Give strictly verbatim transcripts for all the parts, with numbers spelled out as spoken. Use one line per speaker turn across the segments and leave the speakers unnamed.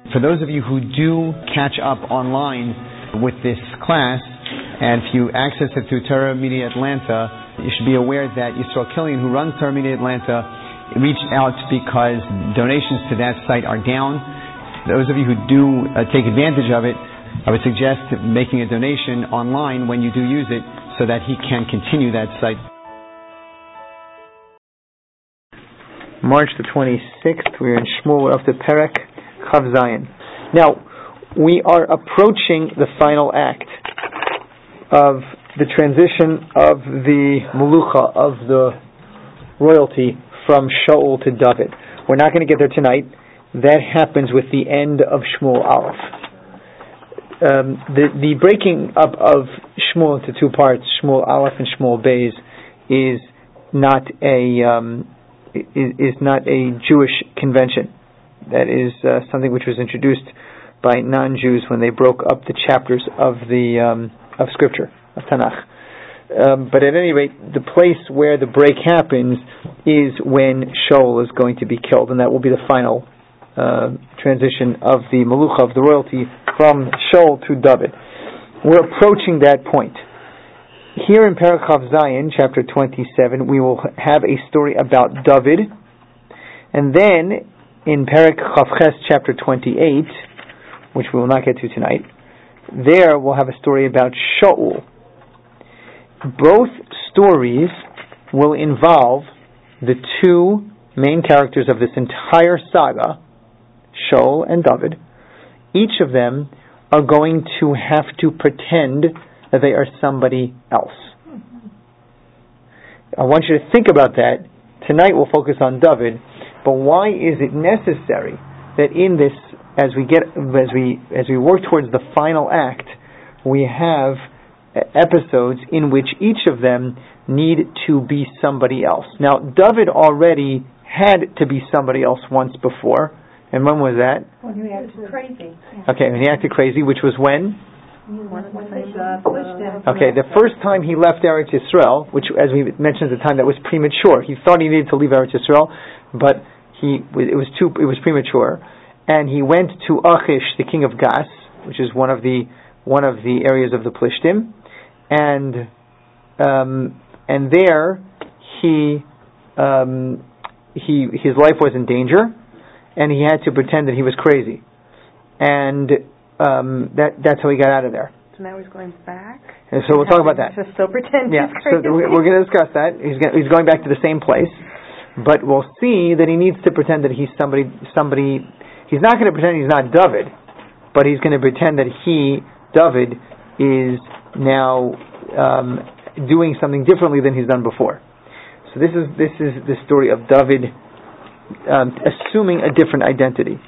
For those of you who do catch up online with this class, and if you access it through Torah Media Atlanta, you should be aware that Yisrael Killian, who runs Torah Media Atlanta, reached out because donations to that site are down. Those of you who do uh, take advantage of it, I would suggest making a donation online when you do use it so that he can continue that site.
March the twenty-sixth, we're in Shmuel, we're up to Perek Chav Zayin. Now, we are approaching the final act of the transition of the Melucha, of the royalty from Shaul to David. We're not going to get there tonight. That happens with the end of Shmuel Aleph. Um, the, the breaking up of Shmuel into two parts, Shmuel Aleph and Shmuel Beis, is not a um, is, is not a Jewish convention. That is uh, something which was introduced by non-Jews when they broke up the chapters of the um, of Scripture, of Tanakh. Um, but at any rate, the place where the break happens is when Shaul is going to be killed, and that will be the final uh, transition of the Melucha, of the royalty, from Shaul to David. We're approaching that point. Here in Perek Chav Zayin, chapter twenty-seven, we will have a story about David, and then in Perek Chav Ches, chapter twenty-eight, which we will not get to tonight, there we'll have a story about Shaul. Both stories will involve the two main characters of this entire saga, Shaul and David. Each of them are going to have to pretend that they are somebody else. I want you to think about that. Tonight we'll focus on David, but why is it necessary that in this, as we get, as we as we work towards the final act, we have episodes in which each of them need to be somebody else? Now, David already had to be somebody else once before, and when was that?
When he acted crazy.
Okay, when he acted crazy, which was when? Okay, the first time he left Eretz Yisrael, which, as we mentioned at the time, that was premature. He thought he needed to leave Eretz Yisrael, but he it was too it was premature, and he went to Achish, the king of Gas, which is one of the one of the areas of the Plishtim, and um, and there he um, he his life was in danger, and he had to pretend that he was crazy, and um, that that's how he got out of there.
So now he's going back.
And so we'll talk about that.
To still pretend
yeah,
he's crazy.
So we're going to discuss that. He's going, he's going back to the same place, but we'll see that he needs to pretend that he's somebody. Somebody. He's not going to pretend he's not David, but he's going to pretend that he, David, is now um, doing something differently than he's done before. So this is this is the story of David um, assuming a different identity.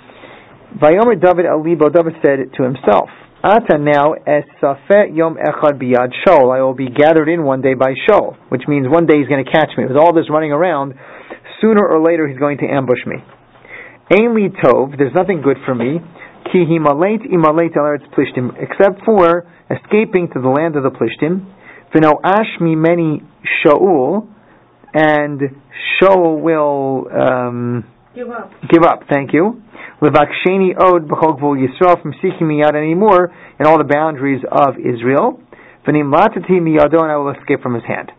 Vayomer David alibo, David said to himself, Ata now esafet yom echad biyad Shaul, I will be gathered in one day by Shaul, which means one day he's going to catch me. With all this running around, sooner or later he's going to ambush me. Ein li tov, there's nothing good for me, ki himaleit imaleit al eretz Plishtim, except for escaping to the land of the Plishtim. V'no ash mimeni Shaul, and Shaul will um,
give up.
Give up. Thank you. Levaksheni od b'chol gvul Yisrael, from seeking me out anymore in all the boundaries of Israel. V'nim latati miyado, and I will escape from his hand.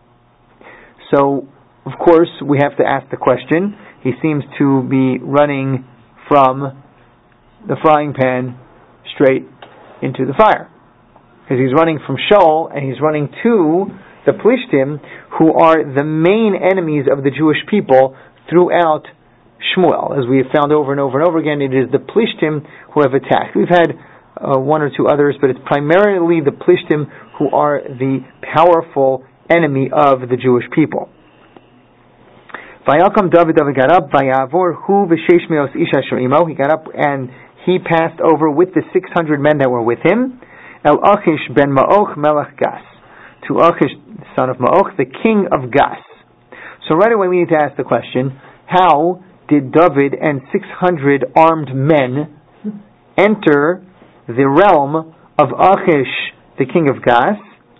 So, of course, we have to ask the question. He seems to be running from the frying pan straight into the fire, because he's running from Shaul and he's running to the Plishtim, who are the main enemies of the Jewish people throughout Shmuel. As we have found over and over and over again, it is the Plishtim who have attacked. We've had uh, one or two others, but it's primarily the Plishtim who are the powerful enemy of the Jewish people. Vayakam David, David got up, Vayavor hu v'sheish meos ish asher imo, he got up and he passed over with the six hundred men that were with him, El Achish ben Ma'och melech Gas, to Achish, son of Ma'och, the king of Gas. So right away we need to ask the question, how did David and six hundred armed men enter the realm of Achish, the king of Gas,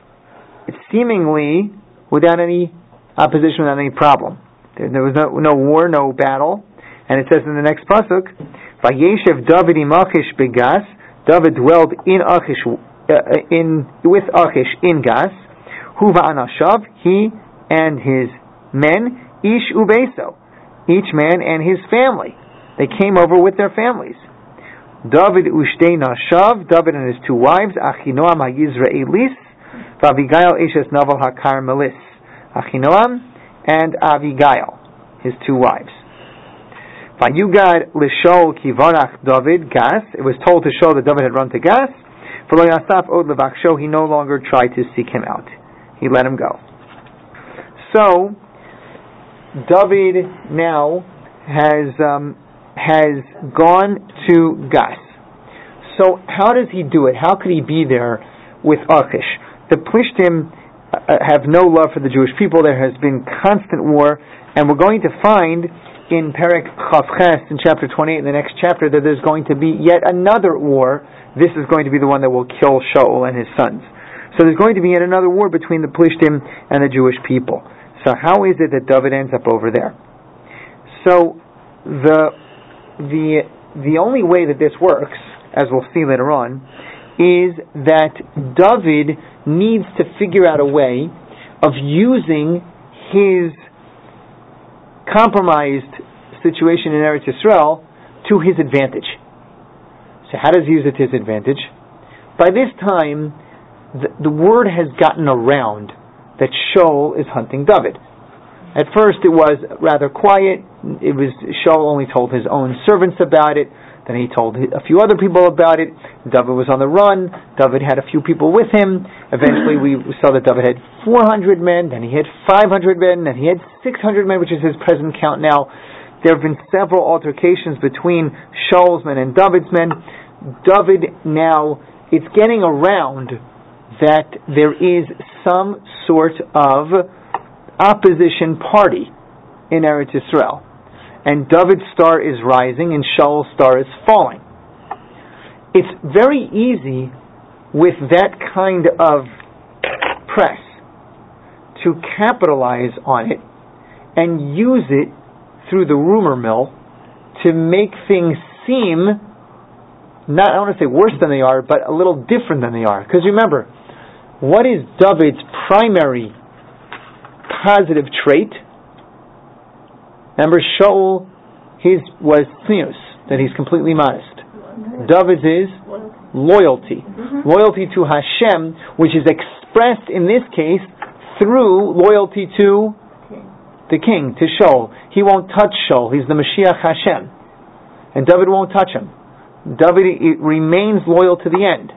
seemingly without any opposition, without any problem? There, there was no, no war, no battle. And it says in the next pasuk, Vayeshev David im Achish begas. David dwelled in Achish, uh, in with Achish in Gas. Huva anashav, he and his men. Ish ubeso, each man and his family. They came over with their families. David ushtei nashav, David and his two wives. Achinoam ha'Yizraelis, v'Avigail eshes Naval ha'Karmelis. Achinoam and Avigail, his two wives. Vayugad l'Shaul kivarach David Gas. It was told to Shaul that David had run to Gas. V'lo yasaf od levaksho, he no longer tried to seek him out. He let him go. So David now has um, has gone to Gas. So how does he do it? How could he be there with Achish? The Plishtim uh, have no love for the Jewish people. There has been constant war, and we're going to find in Perek Chavches in chapter twenty-eight, in the next chapter, that there's going to be yet another war. This is going to be the one that will kill Shaul and his sons. So there's going to be yet another war between the Plishtim and the Jewish people. So how is it that David ends up over there? So the the the only way that this works, as we'll see later on, is that David needs to figure out a way of using his compromised situation in Eretz Yisrael to his advantage. So how does he use it to his advantage? By this time, the, the word has gotten around that Shaul is hunting David. At first it was rather quiet. It was Shaul only told his own servants about it. Then he told a few other people about it. David was on the run. David had a few people with him. Eventually we saw that David had four hundred men, then he had five hundred men, then he had six hundred men, which is his present count now. There have been several altercations between Shaul's men and David's men. David now, it's getting around that there is some sort of opposition party in Eretz Yisrael. And David's star is rising and Shaul's star is falling. It's very easy with that kind of press to capitalize on it and use it through the rumor mill to make things seem, not, I don't want to say worse than they are, but a little different than they are. Because remember, what is David's primary positive trait? Remember, Shaul, his was tznius, that he's completely modest. David's is loyalty. Loyalty to Hashem, which is expressed in this case through loyalty to the king, to Shaul. He won't touch Shaul. He's the Mashiach Hashem. And David won't touch him. David remains loyal to the end.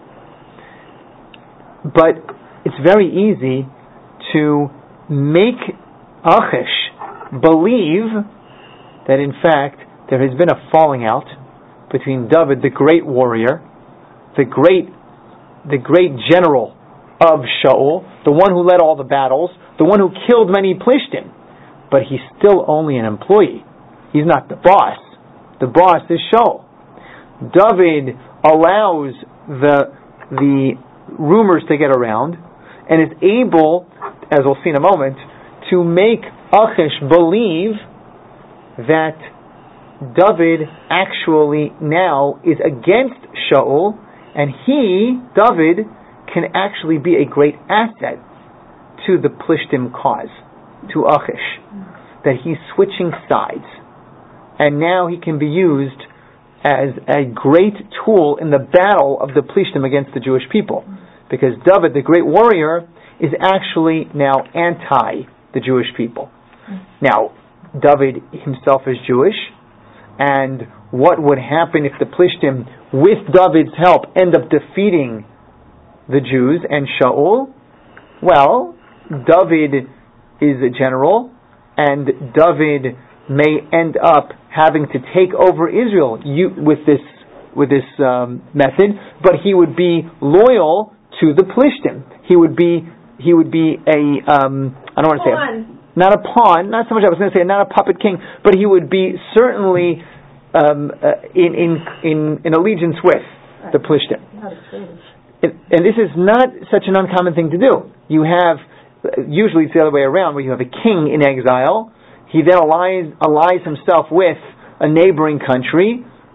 But it's very easy to make Achish believe that in fact there has been a falling out between David, the great warrior, the great the great general of Shaul, the one who led all the battles, the one who killed many Plishtim, but he's still only an employee. He's not the boss. The boss is Shaul. David allows the the rumors to get around and is able, as we'll see in a moment, to make Achish believe that David actually now is against Shaul, and he, David, can actually be a great asset to the Plishtim cause, to Achish, that he's switching sides, and now he can be used as a great tool in the battle of the Plishtim against the Jewish people, because David, the great warrior, is actually now anti the Jewish people. Now, David himself is Jewish, and what would happen if the Plishtim, with David's help, end up defeating the Jews and Shaul? Well, David is a general, and David may end up having to take over Israel with this with this um, method, but he would be loyal to the Plishtim. He would be he would be a um, I don't want to say a, not a pawn, not so much I was going to say not a puppet king, but he would be certainly um, uh, in, in in in allegiance with the Plishtim. And, and this is not such an uncommon thing to do. You have, usually it's the other way around, where you have a king in exile. He then allies, allies himself with a neighboring country that's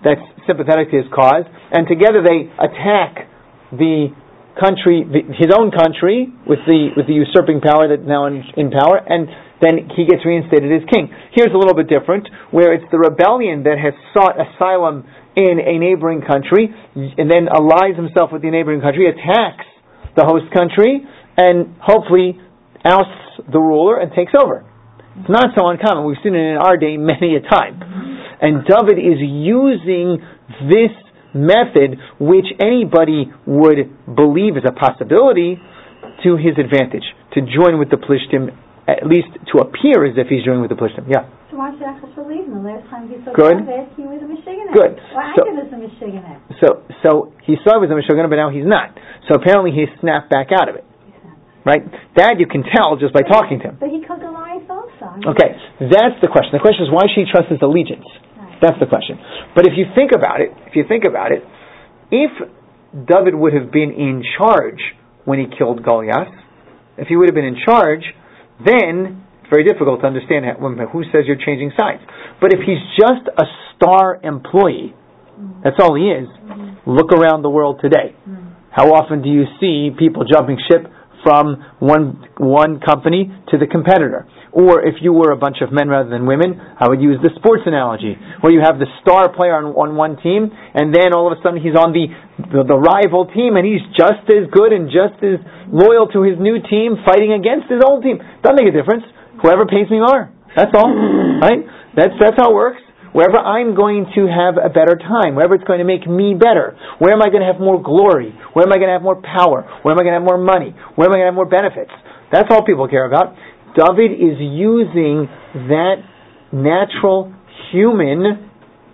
sympathetic to his cause, and together they attack the country, the, his own country, with the with the usurping power that's now in, in power, and then he gets reinstated as king. Here's a little bit different, where it's the rebellion that has sought asylum in a neighboring country, and then allies himself with the neighboring country, attacks the host country, and hopefully ousts the ruler and takes over. It's not so uncommon. We've seen it in our day many a time. And David is using this method, which anybody would believe is a possibility, to his advantage, to join with the Plishtim, at least to appear as if he's joining with the Plishtim. Yeah.
So why should I believe him? The last time he saw
Good.
David, he was a Meshiganet.
Good.
Well,
So-
I was a Meshiganet.
So, so he saw he was a Meshuggah, but now he's not. So apparently he snapped back out of it. Right? That you can tell just by talking to him.
But he killed Goliath also. I mean,
Okay, that's the question. The question is, why should he trust his allegiance?
Right.
That's the question. But if you think about it, if you think about it, if David would have been in charge when he killed Goliath, if he would have been in charge, then it's very difficult to understand how, who says you're changing sides. But if he's just a star employee, that's all he is.
Mm-hmm.
Look around the world today.
Mm-hmm.
How often do you see people jumping ship from one one company to the competitor? Or if you were a bunch of men rather than women, I would use the sports analogy, where you have the star player on, on one team, and then all of a sudden he's on the, the the rival team, and he's just as good and just as loyal to his new team, fighting against his old team. Doesn't make a difference. Whoever pays me more. That's all. Right? That's that's how it works. Wherever I'm going to have a better time, wherever it's going to make me better, where am I going to have more glory? Where am I going to have more power? Where am I going to have more money? Where am I going to have more benefits? That's all people care about. David is using that natural human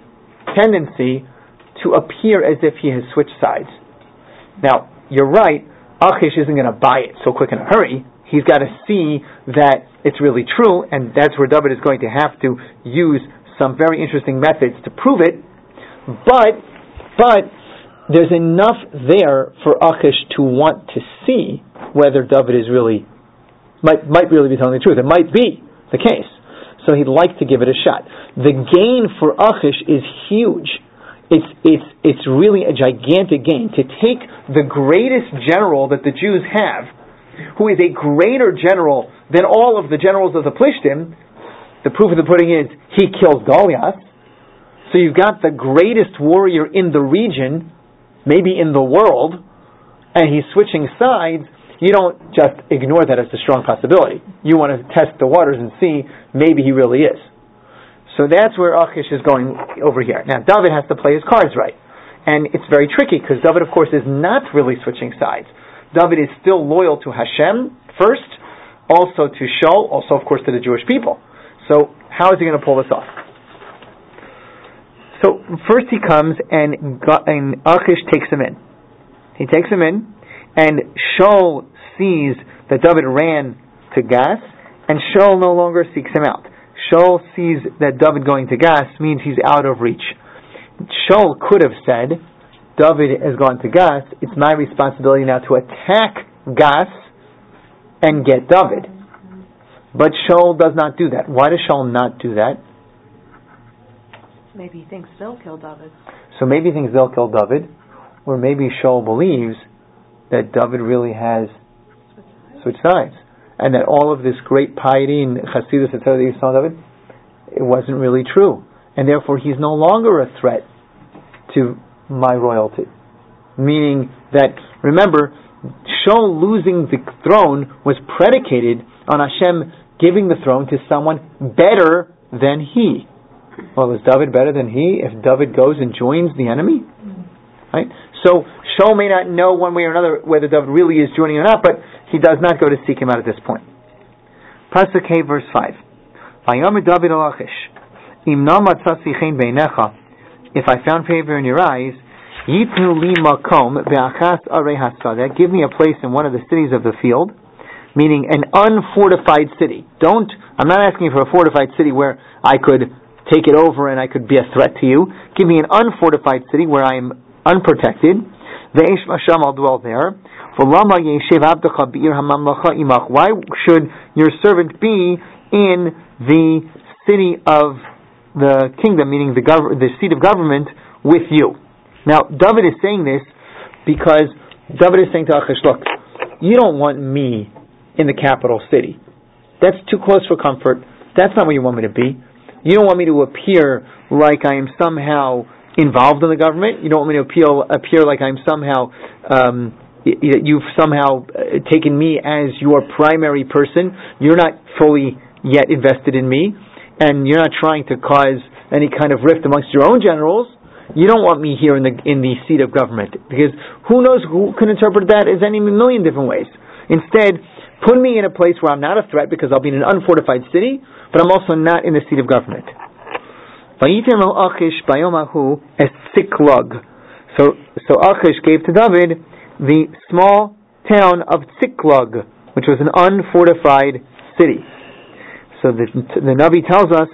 tendency to appear as if he has switched sides. Now, you're right, Achish isn't going to buy it so quick in a hurry. He's got to see that it's really true, and that's where David is going to have to use some very interesting methods to prove it, but but there's enough there for Achish to want to see whether David is really might might really be telling the truth. It might be the case, so he'd like to give it a shot. The gain for Achish is huge. It's it's it's really a gigantic gain to take the greatest general that the Jews have, who is a greater general than all of the generals of the Plishtim. The proof of the pudding is he kills Goliath. So you've got the greatest warrior in the region, maybe in the world, and he's switching sides. You don't just ignore that as a strong possibility. You want to test the waters and see maybe he really is. So that's where Achish is going over here. Now David has to play his cards right. And it's very tricky because David, of course, is not really switching sides. David is still loyal to Hashem first, also to Shaul, also of course to the Jewish people. So how is he going to pull this off? So first he comes and, and Achish takes him in. He takes him in, and Shaul sees that David ran to Gath, and Shaul no longer seeks him out. Shaul sees that David going to Gath means he's out of reach. Shaul could have said, David has gone to Gath, it's my responsibility now to attack Gath and get David. But Shaul does not do that. Why does Shaul not do that?
Maybe he thinks they'll kill David.
So maybe he thinks they'll kill David, or maybe Shaul believes that David really has switched sides, and that all of this great piety and Chassidus, et cetera, that you saw David, it wasn't really true, and therefore he's no longer a threat to my royalty. Meaning that, remember, Shaul losing the throne was predicated on Hashem giving the throne to someone better than he. Well, is David better than he if David goes and joins the enemy? Right? So Shaul may not know one way or another whether David really is joining or not, but he does not go to seek him out at this point. Pasuk Hey, verse five. Vayomer David al Achish, Im na matzasi chen beinecha, if I found favor in your eyes, Yitnu li makom be'achas arei hasadeh, give me a place in one of the cities of the field, meaning an unfortified city. Don't, I'm not asking for a fortified city where I could take it over and I could be a threat to you. Give me an unfortified city where I am unprotected. Ve'esh masham, I'll dwell there. V'lama yeshev abdecha be'ir hamamlacha imach. Why should your servant be in the city of the kingdom, meaning the gov- the seat of government, with you. Now, David is saying this because David is saying to Achish, look, you don't want me in the capital city. That's too close for comfort. That's not where you want me to be. You don't want me to appear like I am somehow involved in the government. You don't want me to appeal, appear like I'm somehow, um, you've somehow taken me as your primary person. You're not fully yet invested in me, and you're not trying to cause any kind of rift amongst your own generals. You don't want me here in the in the seat of government, because who knows who can interpret that as any million different ways. Instead, put me in a place where I'm not a threat, because I'll be in an unfortified city, but I'm also not in the seat of government. So, so Achish gave to David the small town of Tziklug, which was an unfortified city. So the, the Navi tells us,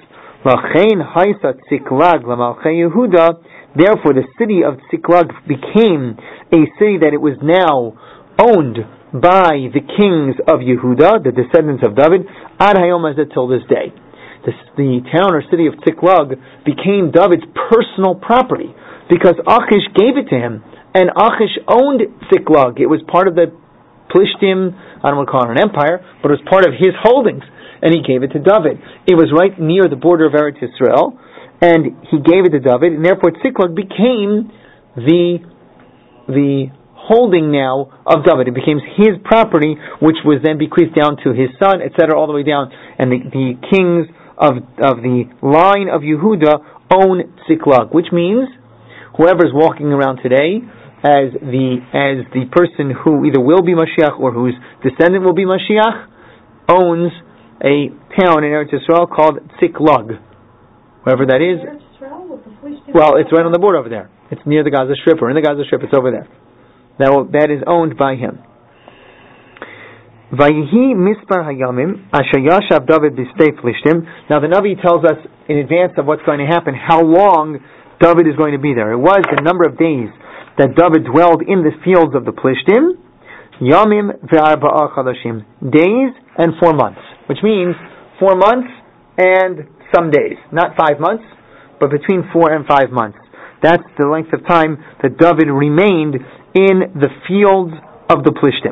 therefore the city of Tziklug became a city that it was now owned by the kings of Yehuda, the descendants of David, ad hayom hazeh, till this day. The, the town or city of Tziklug became David's personal property because Achish gave it to him, and Achish owned Tziklug. It was part of the Plishtim, I don't want to call it an empire, but it was part of his holdings, and he gave it to David. It was right near the border of Eretz Yisrael, and he gave it to David, and therefore Tziklug became the the holding now of David. It became his property, which was then bequeathed down to his son, et cetera, all the way down. And the, the kings of of the line of Yehuda own Tziklug, which means whoever's walking around today as the as the person who either will be Mashiach or whose descendant will be Mashiach owns a town in Eretz Yisrael called Tziklug. Wherever that is. Well, it's right on the border over there. It's near the Gaza Strip, or in the Gaza Strip. It's over there. That will, that is owned by him. Vayihi mispar hayamim asher yashav David b'stei Plishtim. Now the Navi tells us in advance of what's going to happen how long David is going to be there. It was the number of days that David dwelled in the fields of the Plishtim. Yamim ve'arba'a chadashim. Days and four months. Which means four months and some days. Not five months, but between four and five months. That's the length of time that David remained in the fields of the Plishtim.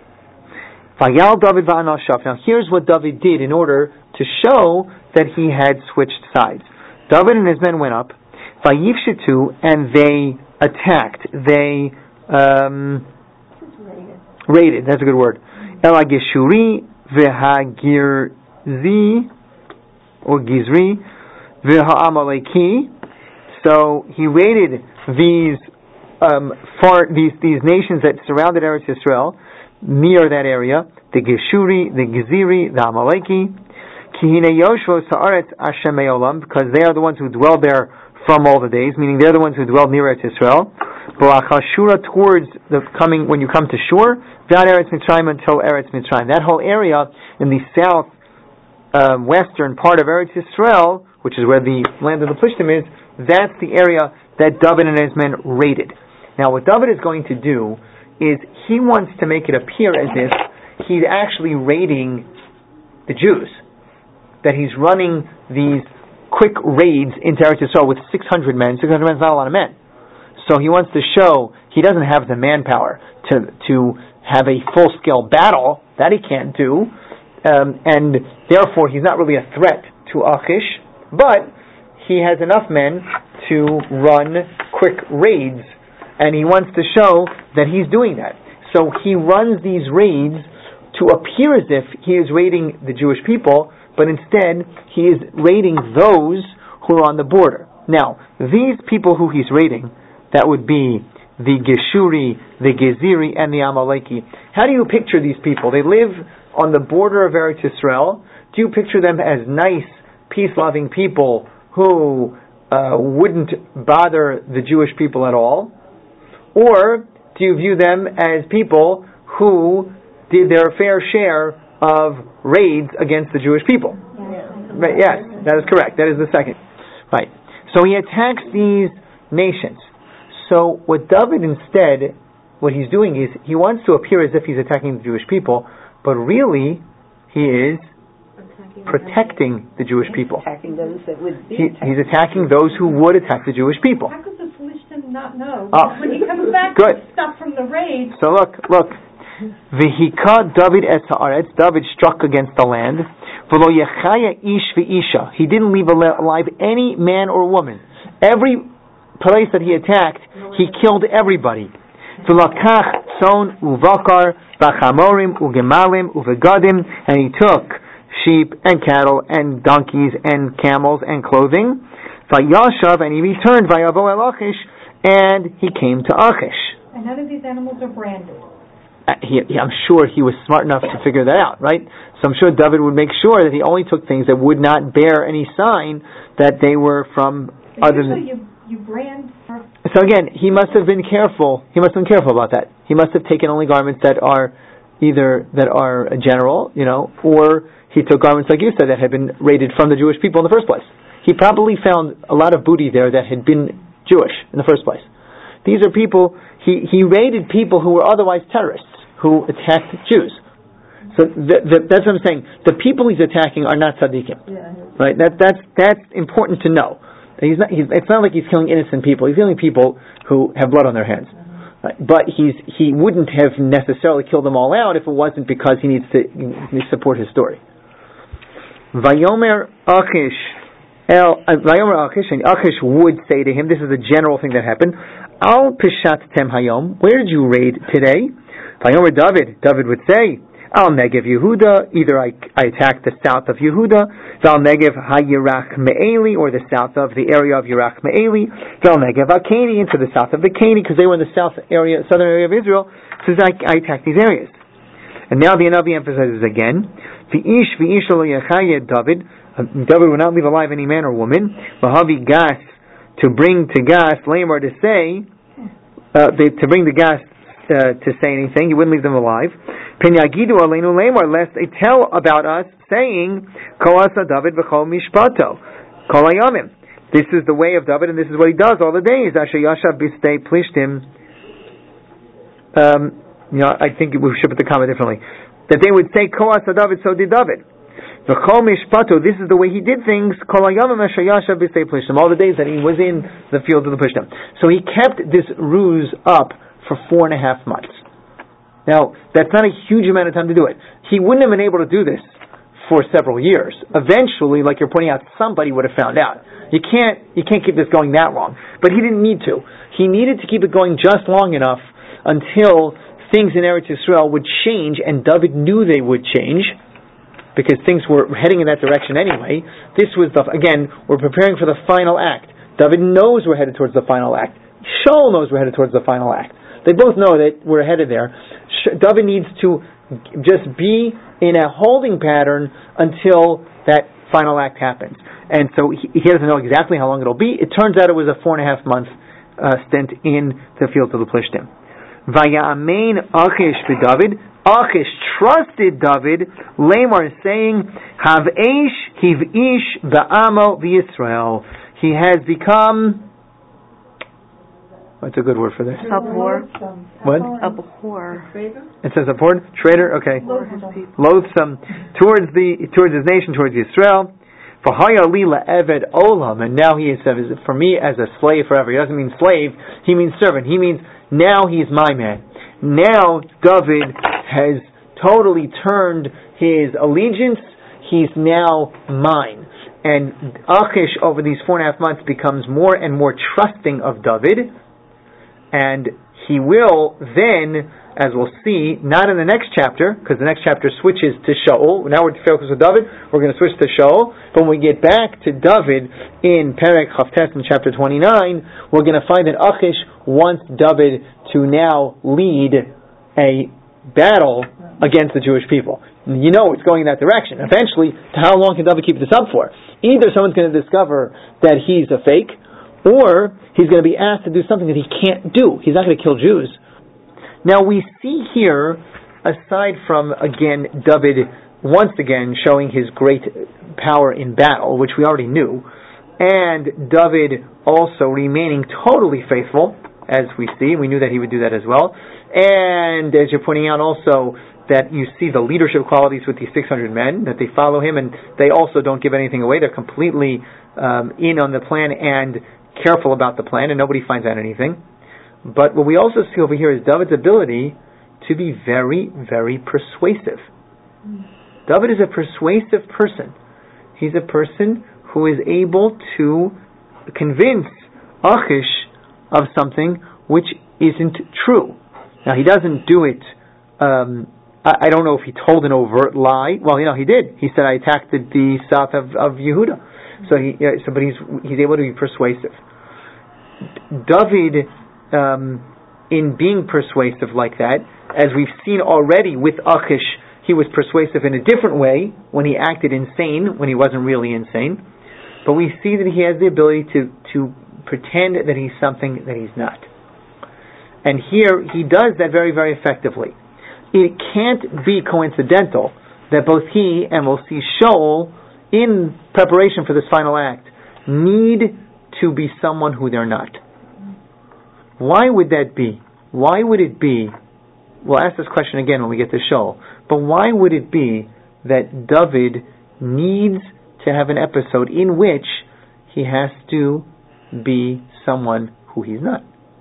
Vayal David va'anashav. Now here's what David did in order to show that he had switched sides. David and his men went up, vayifshitu, and they attacked. They um, raided. raided. That's a good word. Ela Geshuri v'hagirzi or Gizri v'ha'amaleki. So he raided these um, far these these nations that surrounded Eretz Yisrael, near that area, the Geshuri, the Giziri, the Amaleki, Kihine Yoshua Sa'aretz Hashem Me'olam, because they are the ones who dwell there from all the days, meaning they're the ones who dwell near Eretz Yisrael. Shura, towards the coming, when you come to Shur, down Eretz Mitzrayim until Eretz Mitzrayim. That whole area in the south um, western part of Eretz Yisrael, which is where the land of the Plishtim is, that's the area that David and his men raided. Now what David is going to do is he wants to make it appear as if he's actually raiding the Jews. That he's running these quick raids into Eretz Yisrael with six hundred men. six hundred men is not a lot of men. So he wants to show he doesn't have the manpower to to have a full-scale battle. That he can't do. Um, and therefore he's not really a threat to Achish. But he has enough men to run quick raids. And he wants to show that he's doing that. So he runs these raids to appear as if he is raiding the Jewish people, but instead he is raiding those who are on the border. Now, these people who he's raiding, that would be the Geshuri, the Geziri, and the Amaleki. How do you picture these people? They live on the border of Eretz Yisrael. Do you picture them as nice, peace-loving people who uh, wouldn't bother the Jewish people at all? Or do you view them as people who did their fair share of raids against the Jewish people?
Yes,
Right, yes, that is correct. That is the second. Right. So he attacks these nations. So what David instead, what he's doing is, he wants to appear as if he's attacking the Jewish people, but really, he is protecting the Jewish people.
Attacking those that would be
he, he's attacking those who would attack the Jewish people.
How could the not know.
Oh.
When he comes back
Good.
with stuff from the raid.
So look, look. V'hika David es haaretz. David struck against the land. V'lo yechaya ish v'isha. He didn't leave alive any man or woman. Every place that he attacked, he killed everybody. V'lakach tzon uvakar v'chamorim ugemalim uvegadim. And he took sheep and cattle and donkeys and camels and clothing. Vayashav, and he returned vayavo el Achish, and he came to Achish.
And none of these animals are branded.
Uh, he, he, I'm sure he was smart enough to figure that out, right? So I'm sure David would make sure that he only took things that would not bear any sign that they were from
But
other than.
you, you brand.
So again, he must have been careful. He must have been careful about that. He must have taken only garments that are either that are general, you know, or he took garments like you said that had been raided from the Jewish people in the first place. He probably found a lot of booty there that had been Jewish in the first place. These are people. He he raided people who were otherwise terrorists, who attacked Jews. So the, the, that's what I'm saying. The people he's attacking are not tzaddikim,
Yeah.
right? That that's that's important to know. He's not. He's, it's not like he's killing innocent people. He's killing people who have blood on their hands. Right? But he's he wouldn't have necessarily killed them all out if it wasn't because he needs to he needs to support his story. Vayomer Achish, El Vayomer Achish, and Achish would say to him, this is a general thing that happened. Al Pishat Tem Hayom, where did you raid today? Vayomer David, David would say, Al Negev Yehuda, either I, I attacked the south of Yehuda, Val Negev HaYirach Me'eli, or the south of the area of Yirach Me'eli, Val Negev HaKeni, into the south of the Keni, because they were in the south area, southern area of Israel, so I, I attacked these areas. And now the Navi emphasizes again, V'ish v'ish lo yechayed David, David would not leave alive any man or woman, V'havi gas, to bring to gas, Lamar to say, uh, to bring the gas uh, to say anything, he wouldn't leave them alive. Penyagidu aleinu lemar, lest they tell about us, saying, Ko asa David v'chol mishpato, kol hayamim. This is the way of David, and this is what he does all the days. Asher yashav bistei plishtim. Um, you know, I think we should put the comment differently. That they would say, Ko asa David, so did David. V'chol mishpato, this is the way he did things. Kol hayamim asher yashav bistei plishtim. All the days that he was in the field of the plishtim. So he kept this ruse up for four and a half months. Now, that's not a huge amount of time to do it. He wouldn't have been able to do this for several years. Eventually, like you're pointing out, somebody would have found out. You can't, you can't keep this going that long. But he didn't need to. He needed to keep it going just long enough until things in Eretz Yisrael would change, and David knew they would change, because things were heading in that direction anyway. This was the, again, we're preparing for the final act. David knows we're headed towards the final act. Shaul knows we're headed towards the final act. They both know that we're headed there. David needs to just be in a holding pattern until that final act happens. And so he, he doesn't know exactly how long it'll be. It turns out it was a four and a half month uh, stint in the field of the Plishtim. Vaya'amein Achish b'David. Achish trusted David, Lamar saying, Hav'esh hiv'ish ba'amo v'Yisrael. He has become... What's a good word for this?
Abhor.
What?
Abhor.
It says abhor? Traitor? Okay.
Loathsome.
Loathsome. Towards the towards his nation, towards Yisrael. For Hayali la'eved olam, and now he is for me as a slave forever. He doesn't mean slave, he means servant. He means now he's my man. Now David has totally turned his allegiance. He's now mine. And Achish over these four and a half months becomes more and more trusting of David. And he will then, as we'll see, not in the next chapter, because the next chapter switches to Shaul. Now we're focused with David, we're going to switch to Shaul. But when we get back to David in Perek Chavtes in chapter twenty-nine, we're going to find that Achish wants David to now lead a battle against the Jewish people. You know it's going in that direction. Eventually, how long can David keep this up for? Either someone's going to discover that he's a fake, or he's going to be asked to do something that he can't do. He's not going to kill Jews. Now we see here, aside from, again, David once again showing his great power in battle, which we already knew, and David also remaining totally faithful, as we see. We knew that he would do that as well. And as you're pointing out also, that you see the leadership qualities with these six hundred men, that they follow him, and they also don't give anything away. They're completely um, in on the plan and careful about the plan and nobody finds out anything. But what we also see over here is David's ability to be very, very persuasive. David is a persuasive person. He's a person who is able to convince Achish of something which isn't true. Now, he doesn't do it, um, I, I don't know if he told an overt lie. Well, you know, he did. He said, I attacked the, the south of, of Yehuda. So he, yeah, so, but he's, he's able to be persuasive. David, um, in being persuasive like that, as we've seen already with Achish, he was persuasive in a different way when he acted insane, when he wasn't really insane. But we see that he has the ability to, to pretend that he's something that he's not. And here, he does that very, very effectively. It can't be coincidental that both he and we'll see Shaul, in preparation for this final act, need to be someone who they're not. Why would that be? Why would it be, we'll ask this question again when we get to Shaul, but why would it be that David needs to have an episode in which he has to be someone who he's not?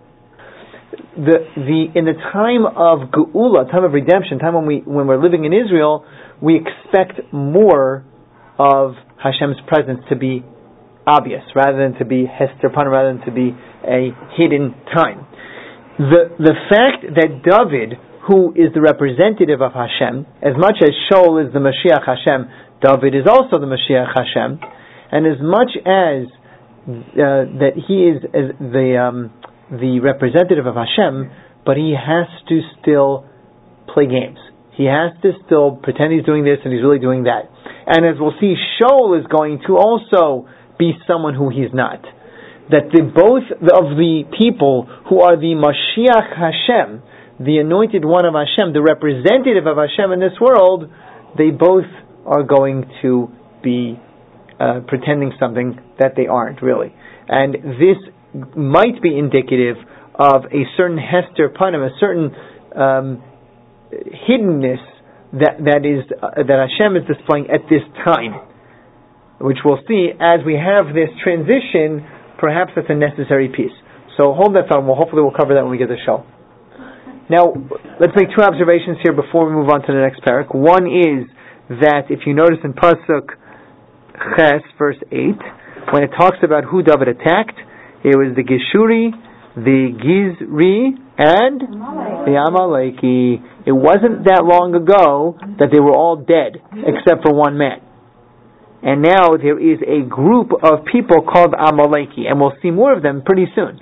The the in the time of Geula, time of redemption, time when we when we're living in Israel, we expect more of Hashem's presence to be obvious, rather than to be Hester Panim, rather than to be a hidden time. The the fact that David, who is the representative of Hashem, as much as Shaul is the Mashiach Hashem, David is also the Mashiach Hashem, and as much as uh, that he is as the um, the representative of Hashem, but he has to still play games. He has to still pretend he's doing this and he's really doing that. And as we'll see, Shaul is going to also be someone who he's not. That the both of the people who are the Mashiach Hashem, the anointed one of Hashem, the representative of Hashem in this world, they both are going to be uh, pretending something that they aren't really. And this might be indicative of a certain Hester Panim, a certain um, hiddenness that that is uh, that Hashem is displaying at this time, which we'll see as we have this transition. Perhaps that's a necessary piece. So hold that thought. Well, hopefully we'll cover that when we get to Shaul. Now, let's make two observations here before we move on to the next parak. One is that if you notice in Pasuk Ches, verse eight, when it talks about who David attacked, it was the Geshuri, the Gizri, and the Amaleki. It wasn't that long ago that they were all dead, except for one man. And now there is a group of people called Amaleki, and we'll see more of them pretty soon.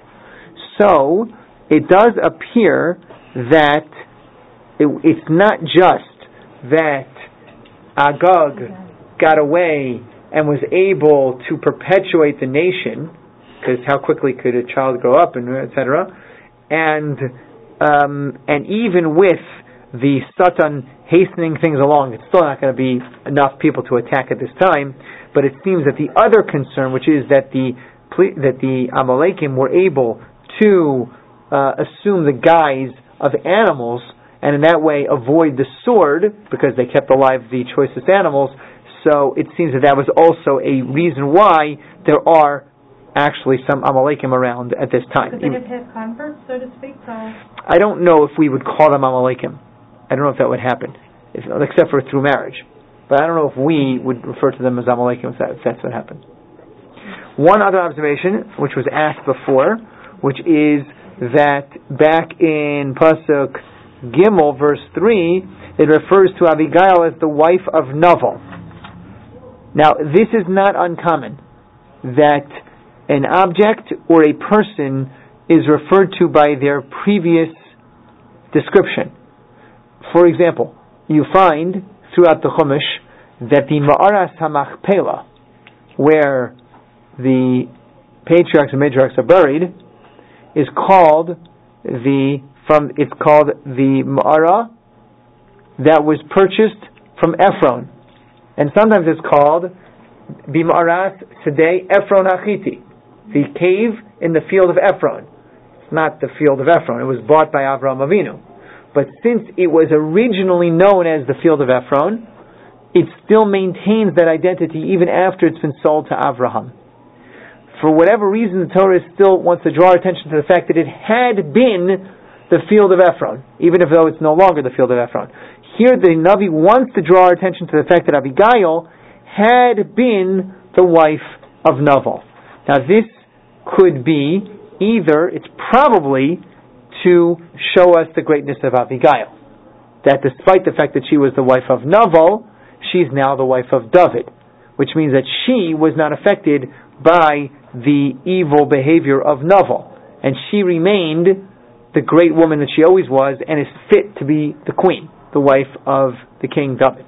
So, it does appear that it, it's not just that Agag got away and was able to perpetuate the nation, because how quickly could a child grow up, and et cetera. And um, and even with the Satan hastening things along, it's still not going to be enough people to attack at this time. But it seems that the other concern, which is that the that the Amalekim were able to uh, assume the guise of animals, and in that way avoid the sword because they kept alive the choicest animals. So it seems that that was also a reason why there are actually some Amalekim around at this time.
Could they have had converts, so to speak? So
I don't know if we would call them Amalekim. I don't know if that would happen, if, except for through marriage. But I don't know if we would refer to them as Amalekim if, that, if that's what happened. One other observation, which was asked before, which is that back in Pasuk Gimel, verse three, it refers to Abigail as the wife of Naval. Now, this is not uncommon, that an object or a person is referred to by their previous description. For example, you find throughout the Chumash that the Ma'aras HaMachpelah, where the patriarchs and matriarchs are buried, is called the from it's called the Ma'ara that was purchased from Ephron, and sometimes it's called B'Ma'aras Sedei Ephron Hachiti, the cave in the field of Ephron. It's not the field of Ephron; it was bought by Avraham Avinu. But since it was originally known as the field of Ephron, it still maintains that identity even after it's been sold to Avraham. for whatever reason, the Torah still wants to draw our attention to the fact that it had been the field of Ephron, even if though it's no longer the field of Ephron. Here the Navi wants to draw our attention to the fact that Abigail had been the wife of Naval. Now this could be either, it's probably to show us the greatness of Abigail. That despite the fact that she was the wife of Naval, she's now the wife of David. Which means that she was not affected by the evil behavior of Naval. And she remained the great woman that she always was and is fit to be the queen, the wife of the king David.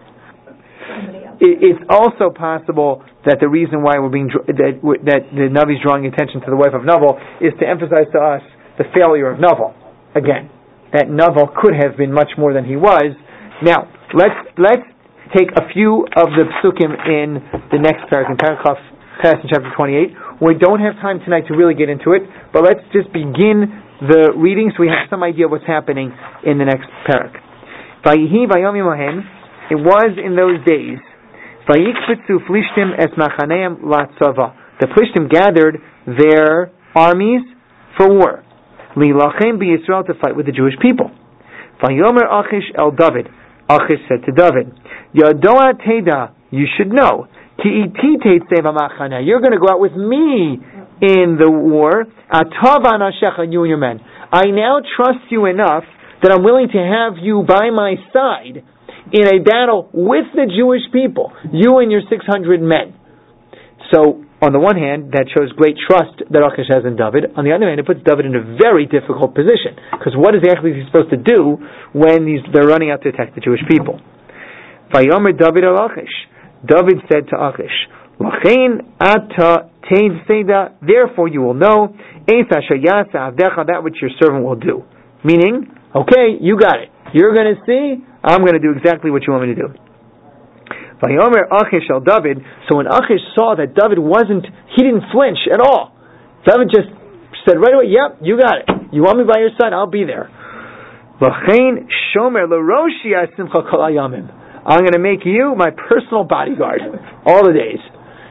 It's also possible that the reason why we're being that, that the Navi's drawing attention to the wife of Naval is to emphasize to us the failure of Naval. Again, that Naval could have been much more than he was. Now, let's let's take a few of the psukim in the next paragraph, in paragraph in chapter twenty-eight. We don't have time tonight to really get into it, but let's just begin the reading so we have some idea of what's happening in the next paragraph. Vayihi vayomim lahem. It was in those days. Vayikfetzu Flishtim es machaneim latzava. The Plishtim gathered their armies for war. Lilachem b'Yisrael, to fight with the Jewish people. Vayomer Achish el David. Achish said to David, Yadoa teda, you should know, ki iti teitzei v'machane. You're going to go out with me in the war. Atav anashecha, you and your men. I now trust you enough that I'm willing to have you by my side in a battle with the Jewish people, you and your six hundred men. So, on the one hand, that shows great trust that Achish has in David. On the other hand, it puts David in a very difficult position. Because what is actually he supposed to do when he's, they're running out to attack the Jewish people? Vayomer David al Achish. David said to Achish, Lachein ata tein seda, therefore you will know, Eis asher yasa avdecha, that which your servant will do. Meaning, okay, you got it. You're going to see, I'm going to do exactly what you want me to do. Vayomer Achish al David. So when Achish saw that David wasn't, he didn't flinch at all. David just said right away, yep, you got it. You want me by your side? I'll be there. Lachein shomer l'roshi asimcha kol hayamim. I'm going to make you my personal bodyguard all the days.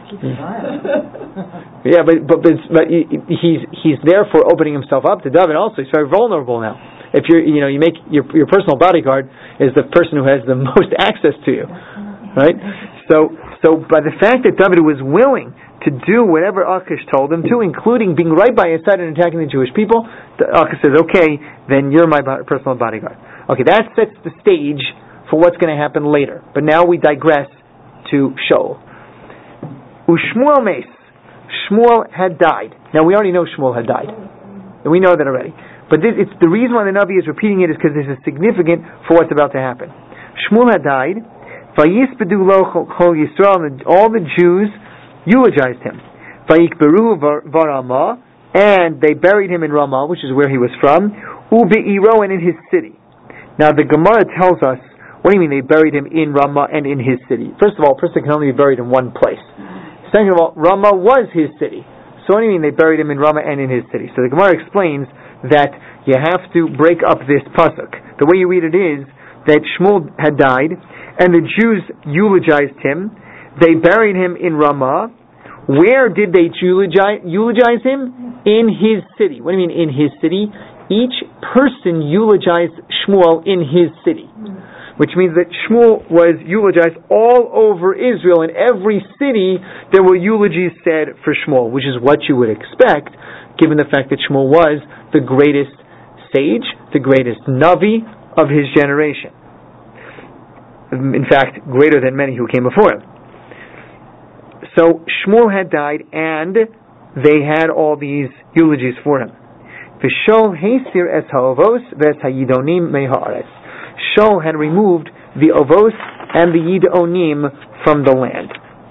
Yeah, but, but but but he's he's therefore opening himself up to David. Also, he's very vulnerable now. If you're you know you make your your personal bodyguard is the person who has the most access to you. Right? So, so by the fact that David was willing to do whatever Achish told him to, including being right by his side and attacking the Jewish people, Achish says, okay, then you're my personal bodyguard. Okay, that sets the stage for what's going to happen later. But now we digress to Shaul. Ushmuel Meis. Shmuel had died. Now we already know Shmuel had died. And we know that already. But this, it's the reason why the Navi is repeating it is because this is significant for what's about to happen. Shmuel had died. Vayispedu lo chol Yisrael, and all the Jews eulogized him. Vayikberu varama, and they buried him in Ramah, which is where he was from. Ube'iro, and in his city. Now the Gemara tells us, what do you mean they buried him in Ramah and in his city? First of all, a person can only be buried in one place. Second of all, Ramah was his city. So what do you mean they buried him in Ramah and in his city? So the Gemara explains that you have to break up this pasuk. The way you read it is that Shmuel had died, and the Jews eulogized him. They buried him in Ramah. Where did they eulogize, eulogize him? In his city. What do you mean in his city? Each person eulogized Shmuel in his city. Which means that Shmuel was eulogized all over Israel. In every city there were eulogies said for Shmuel, which is what you would expect, given the fact that Shmuel was the greatest sage, the greatest Navi of his generation. In fact, greater than many who came before him. So Shmuel had died, and they had all these eulogies for him. V'shol heisir es ha'ovos v'es ha'idonim me'ha'aretz. Shol had removed the ovos and the yidonim from the land.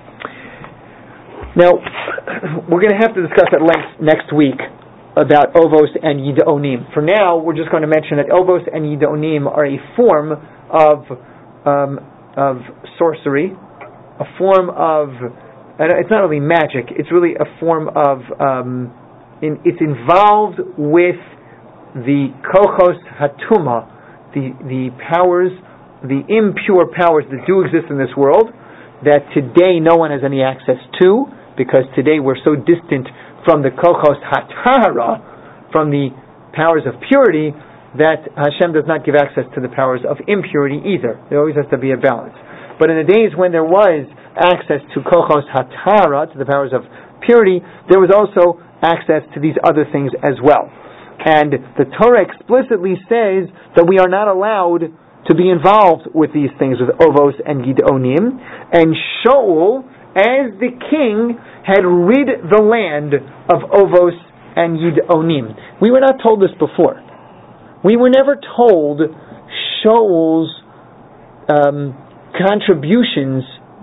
Now, we're going to have to discuss at length next week about ovos and yidonim. For now, we're just going to mention that ovos and yidonim are a form of Um, of sorcery, a form of, and it's not really magic, it's really a form of, um, in, it's involved with the kochos hatuma, the, the powers, the impure powers that do exist in this world, that today no one has any access to, because today we're so distant from the kochos hatahara, from the powers of purity, that Hashem does not give access to the powers of impurity either. There always has to be a balance. But in the days when there was access to kochos hatahara, to the powers of purity, there was also access to these other things as well. And the Torah explicitly says that we are not allowed to be involved with these things, with Ovos and Gideonim. And Shaul, as the king, had rid the land of Ovos and Gideonim. We were not told this before. We were never told Shaul's um, contributions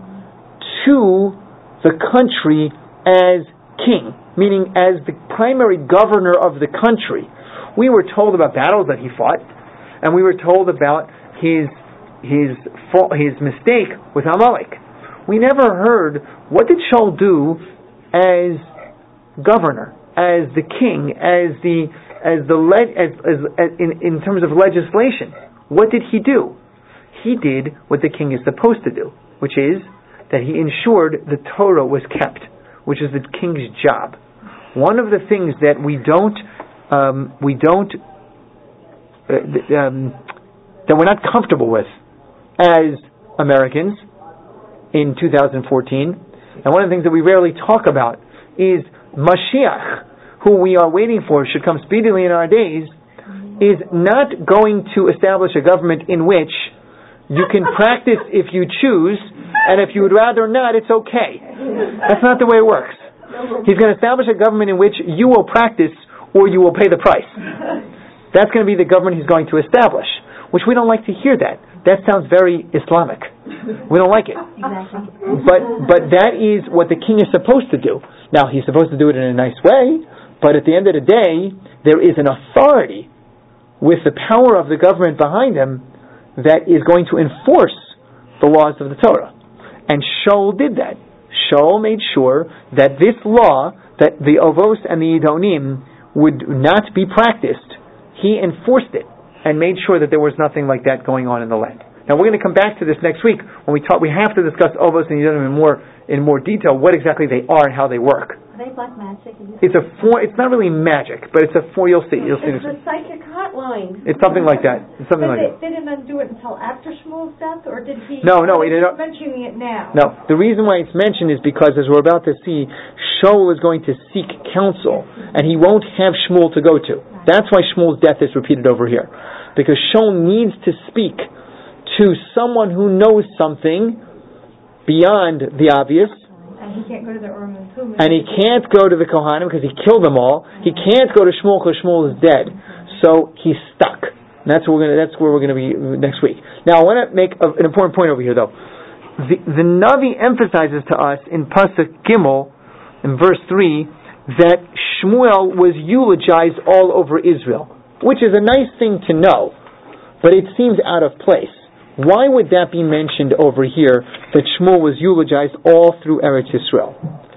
to the country as king, meaning as the primary governor of the country. We were told about battles that he fought, and we were told about his his his mistake with Amalek. We never heard, what did Shaul do as governor, as the king, as the as the le- as, as, as in in terms of legislation? What did he do? He did what the king is supposed to do, which is that he ensured the Torah was kept, which is the king's job. One of the things that we don't um, we don't uh, um, that we're not comfortable with as Americans in two thousand fourteen, and one of the things that we rarely talk about is Mashiach, who we are waiting for should come speedily in our days, is not going to establish a government in which you can practice if you choose, and if you would rather not, it's okay. That's not the way it works. He's going to establish a government in which you will practice or you will pay the price. That's going to be the government he's going to establish, which we don't like to hear that. That sounds very Islamic. We don't like it.
Exactly.
But but that is what the king is supposed to do. Now, he's supposed to do it in a nice way, but at the end of the day, there is an authority with the power of the government behind him that is going to enforce the laws of the Torah. And Shaul did that. Shaul made sure that this law, that the Ovos and the Yidonim would not be practiced, he enforced it and made sure that there was nothing like that going on in the land. Now we're going to come back to this next week when we talk. We have to discuss Ovos and Yidonim in more in more detail, what exactly they are and how they work.
Are they black magic?
It's a for, It's not really magic, but it's a for. You'll see. You'll see.
It's a psychic hotline.
It's something like that. It's something
but
like
they,
that.
they didn't do it until after Shmuel's death, or did he?
No, no,
or
he
is
didn't.
Mentioning it now.
No, the reason why it's mentioned is because, as we're about to see, Shaul is going to seek counsel, and he won't have Shmuel to go to. That's why Shmuel's death is repeated over here, because Shaul needs to speak to someone who knows something beyond the obvious.
And he can't go to the Urim and Thummim.
And he can't go to the Kohanim because he killed them all. He can't go to Shmuel because Shmuel is dead. So he's stuck. And that's where we're going to, that's where we're going to be next week. Now I want to make a, an important point over here, though. The, the Navi emphasizes to us in Pasuk Gimel, in verse three, that Shmuel was eulogized all over Israel, which is a nice thing to know, but it seems out of place. Why would that be mentioned over here, that Shmuel was eulogized all through Eretz Yisrael?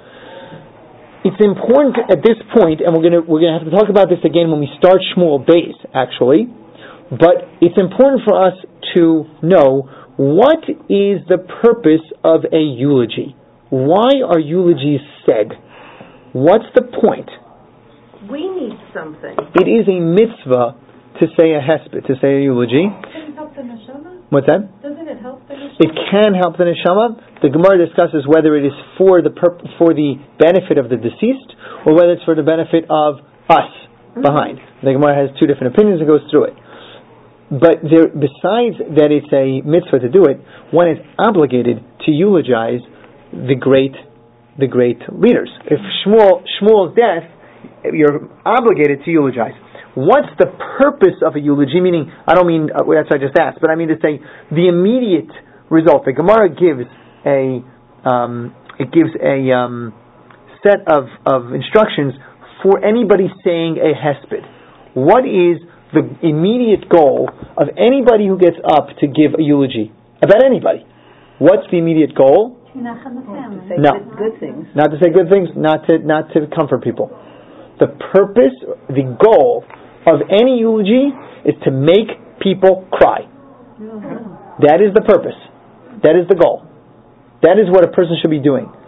It's important at this point, and we're going to we're going to have to talk about this again when we start Shmuel Beis, actually, but it's important for us to know what is the purpose of a eulogy. Why are eulogies said? What's the point?
We need something.
It is a mitzvah to say a hesped, to say a eulogy.
Doesn't it help the neshama?
What's that?
Doesn't it help the neshama?
It can help the neshama. The Gemara discusses whether it is for the purp- for the benefit of the deceased or whether it's for the benefit of us mm-hmm. behind. The Gemara has two different opinions and goes through it. But there, besides that it's a mitzvah to do it, one is obligated to eulogize the great the great leaders. If Shmuel Shmuel's death, you're obligated to eulogize. What's the purpose of a eulogy? Meaning, I don't mean, uh, that's what I just asked, but I mean to say the immediate result. The Gemara gives a um, it gives a um, set of, of instructions for anybody saying a hesped. What is the immediate goal of anybody who gets up to give a eulogy about anybody? What's the immediate goal?
To say
no,
good, good things.
Not to say good things. Not to not to comfort people. The purpose, the goal of any eulogy is to make people cry. That is the purpose. That is the goal. That is what a person should be doing.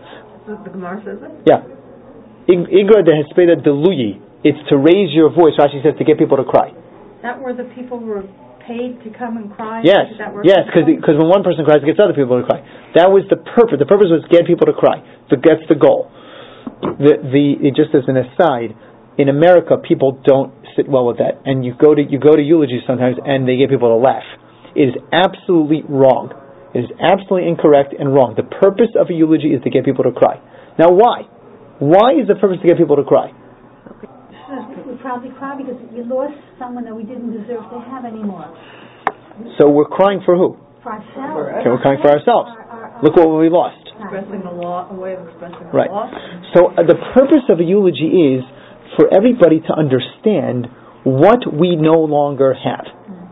the Gemara says it?
Yeah. Igra de hespeda deluyi. It's to raise your voice. Rashi says to get people to cry.
Is that where the people were paid to come and cry?
Yes,
Is that where
yes, because when one person cries, it gets other people to cry. That was the purpose. The purpose was to get people to cry. That's the goal. The the just as an aside, in America, people don't sit well with that, and you go to you go to eulogies sometimes, and they get people to laugh. It is absolutely wrong. It is absolutely incorrect and wrong. The purpose of a eulogy is to get people to cry. Now, why? Why is the purpose to get people to cry?
We probably cry because we lost someone that we didn't deserve to have anymore.
So we're crying for who?
For ourselves.
Okay, we're crying for ourselves.
Our, our,
Look what we lost.
Expressing a, law, a way of expressing a
Right.
loss.
So uh, the purpose of a eulogy is for everybody to understand what we no longer have.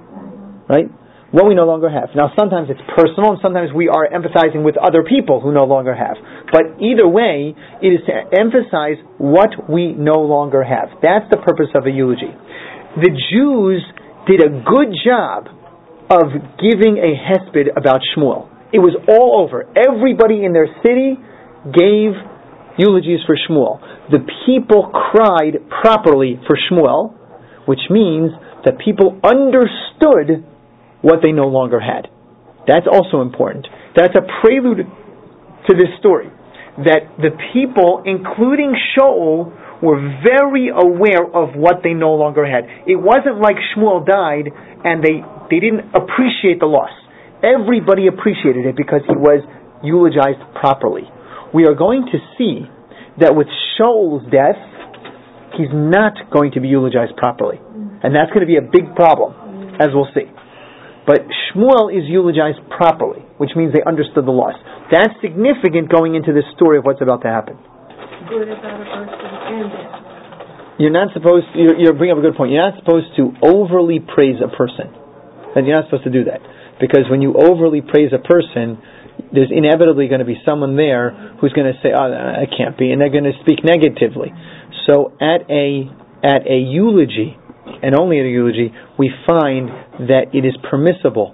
Right? What we no longer have. Now sometimes it's personal and sometimes we are empathizing with other people who no longer have. But either way, it is to emphasize what we no longer have. That's the purpose of a eulogy. The Jews did a good job of giving a hesped about Shmuel. It was all over. Everybody in their city gave eulogies for Shmuel. The people cried properly for Shmuel, which means that people understood what they no longer had. That's also important. That's a prelude to this story. That the people, including Shaul, were very aware of what they no longer had. It wasn't like Shmuel died and they, they didn't appreciate the loss. Everybody appreciated it because he was eulogized properly. We are going to see that with Shaul's death, he's not going to be eulogized properly. And that's going to be a big problem, as we'll see. But Shmuel is eulogized properly, which means they understood the loss. That's significant going into this story of what's about to happen.
Good about a person and death.
You're not supposed to, you're, you're bringing up a good point. You're not supposed to overly praise a person. And you're not supposed to do that. Because when you overly praise a person, there's inevitably going to be someone there who's going to say, oh, I can't be, and they're going to speak negatively. So at a at a eulogy, and only at a eulogy, we find that it is permissible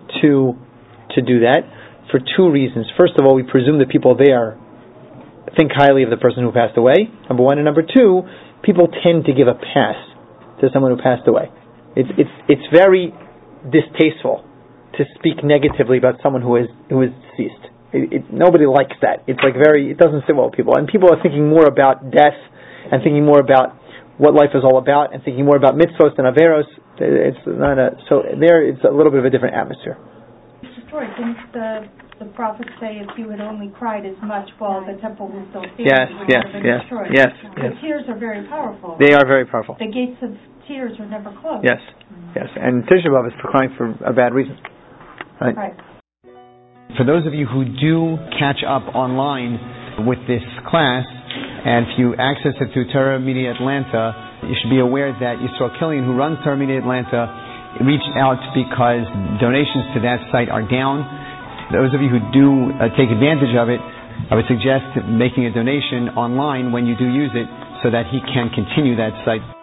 to to do that for two reasons. First of all, we presume that people there think highly of the person who passed away, number one, and number two, people tend to give a pass to someone who passed away. It's it's it's very distasteful to speak negatively about someone who is who is deceased. It, it, nobody likes that. It's like very, it doesn't sit well with people. And people are thinking more about death and thinking more about what life is all about and thinking more about mitzvos and averos. It's not a, so there it's a little bit of a different atmosphere.
Destroyed. Didn't the the prophet say if you had only cried as much while the temple was still standing,
Yes,
it would
yes,
not have been
yes,
destroyed?
yes,
The
yes.
tears are very powerful.
They are very powerful.
The gates of tears are never closed.
Yes, yes. And Tisha B'Av is for crying for a bad reason. Right.
Right.
For those of you who do catch up online with this class, and if you access it through Torah Media Atlanta, you should be aware that Yisrael Killian, who runs Torah Media Atlanta, reached out because donations to that site are down. Those of you who do uh, take advantage of it, I would suggest making a donation online when you do use it so that he can continue that site.